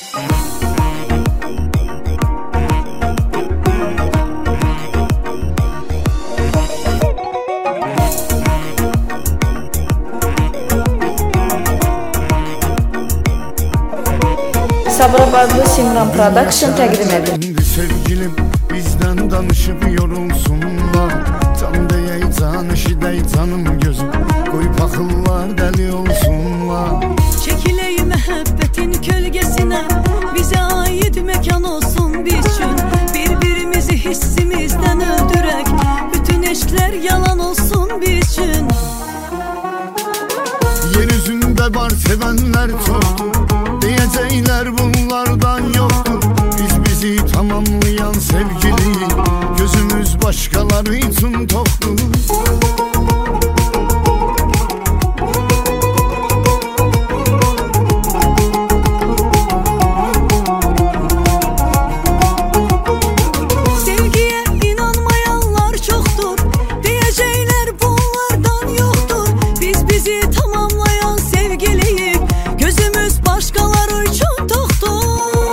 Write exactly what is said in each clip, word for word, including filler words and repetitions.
Sabirabadlı Simran Production təqdim edir. Sevgilim bizden danışıp yorulsunlar. Can deyey can eşidey canım gözüm. Koyup akıllar deli olsunlar. Çekiley məhəbbətin kölgesinə, bize ait mekan olsun bizim. Birbirimizi hissimizden öldürək, bütün eşkler yalan olsun bizim. Yeryüzünde var sevenler çoktur, diyecekler bunlardan yoktur. Biz bizi tamamlayan sevgili, gözümüz başkaları için toktur. Sevgiye inanmayanlar çoktur, diyecekler bunlardan yoktur. Biz bizi tamamlayan sevgiliyiz, gözümüz başkaları için toktur.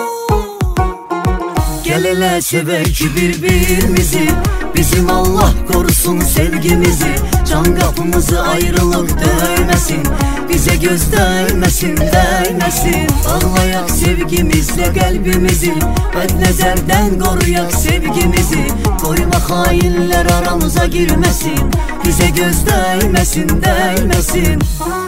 Gel hele sevek birbirimizi, bizim Allah korusun sevgimizi. Can kapımızı ayrılık döymesin, bize göz değmesin değmesin. Bağlayak sevgimizle kalbimizi, bednezerden koruyak sevgimizi. Koyma hainler aramıza girmesin, bize göz değmesin değmesin.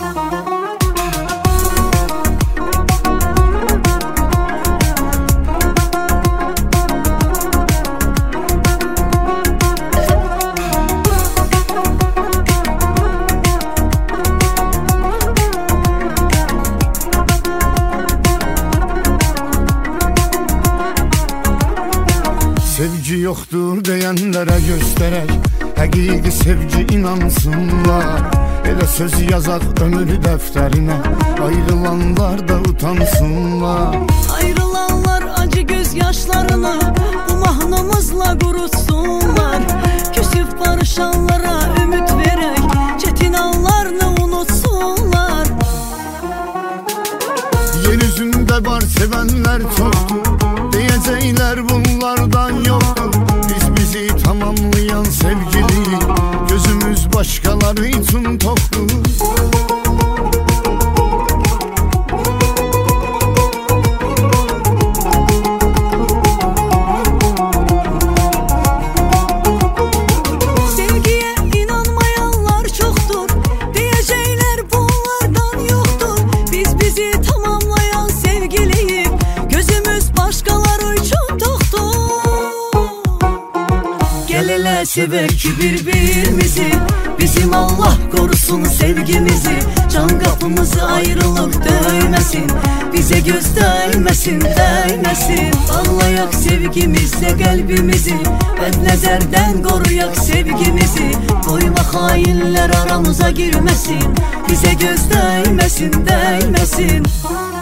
Sevgi yoktur diyenlere gösterek, hakiki sevgi inansınlar. Elə söz yazak ömür defterine, ayrılanlar da utansınlar. Ayrılanlar acı gözyaşlarını bu mahnımızla kurutsunlar. Küsüp barışanlara ümit verek, çetin anlarını unutsunlar. Yeryüzünde var sevenler çoktur, diyecekler bunlardan yoktur. Biz bizi tamamlayan sevgili, gözümüz başkaları için toktur. Sevgiye inanmayanlar çoktur, diyecekler bunlardan yoktur. Biz bizi tamamlayan sevgiliyiz, gözümüz başkaları için toktur. Gel hele sevek birbirimizi, bizim Allah korusun sevgimizi. Can kapımızı ayrılık döymesin, bize göz değmesin değmesin. Bağlayak sevgimizle kalbimizi, bednezerden koruyak sevgimizi. Koyma hainler aramıza girmesin, bize göz değmesin değmesin.